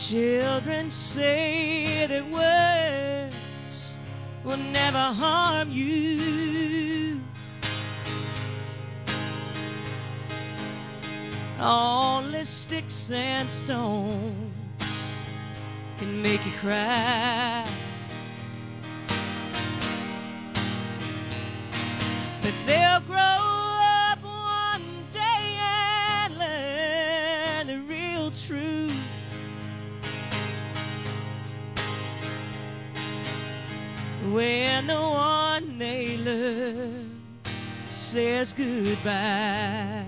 Children say that words will never harm you. Only sticks and stones can make you cry. But they'll grow up one day and learn the real truth. When the one they love says goodbye,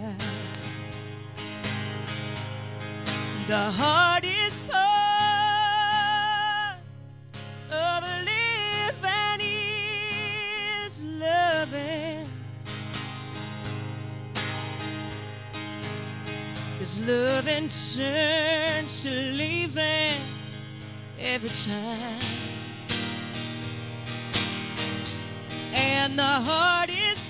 the heart is part of living is loving, 'cause loving turns to leaving every time. And the heart is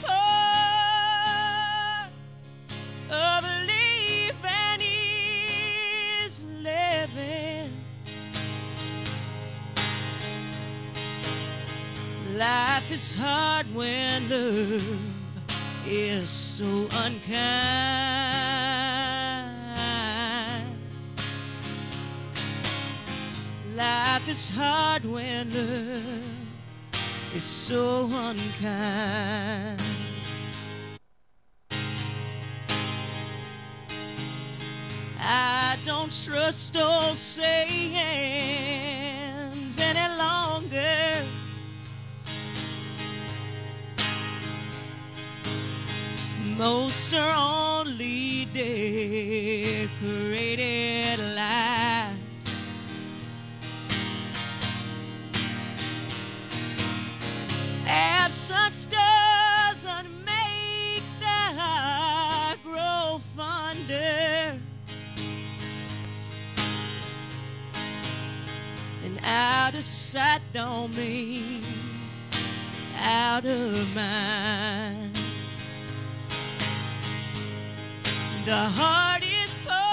part of living is living. Life is hard when love is so unkind. Life is hard when love is so unkind. I don't trust old sayings any longer. Most are only decorated lies. Absence doesn't make the heart grow fonder. And out of sight don't mean out of mind. The heart is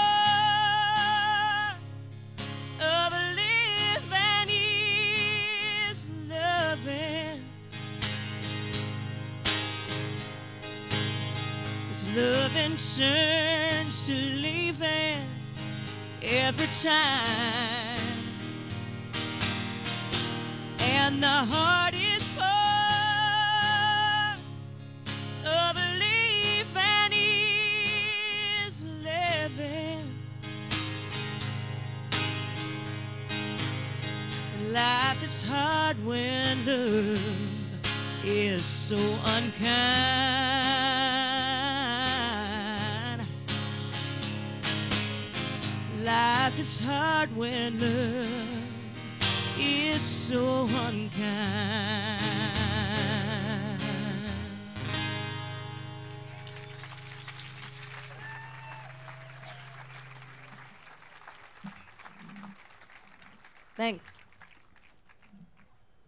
part of living is loving. Loving turns to leaving every time. And the heart is part of living is living. Life is hard when love is so unkind. Life is hard when love is so unkind. Thanks.